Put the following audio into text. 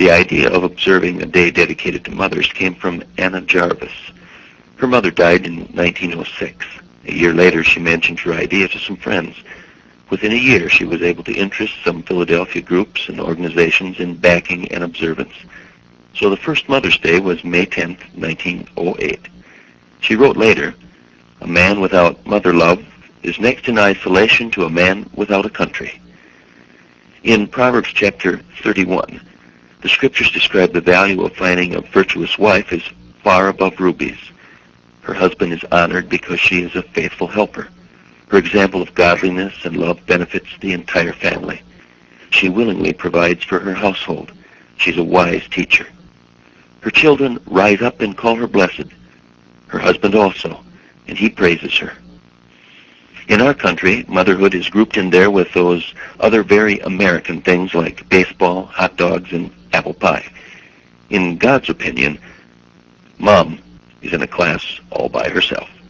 The idea of observing a day dedicated to mothers came from Anna Jarvis. Her mother died in 1906. A year later, she mentioned her idea to some friends. Within a year, she was able to interest some Philadelphia groups and organizations in backing an observance. So the first Mother's Day was May 10, 1908. She wrote later, "A man without mother love is next in isolation to a man without a country." In Proverbs chapter 31, the scriptures describe the value of finding a virtuous wife as far above rubies. Her husband is honored because she is a faithful helper. Her example of godliness and love benefits the entire family. She willingly provides for her household. She's a wise teacher. Her children rise up and call her blessed. Her husband also, and he praises her. In our country, motherhood is grouped in there with those other very American things like baseball, hot dogs, and apple pie. In God's opinion, Mom is in a class all by herself.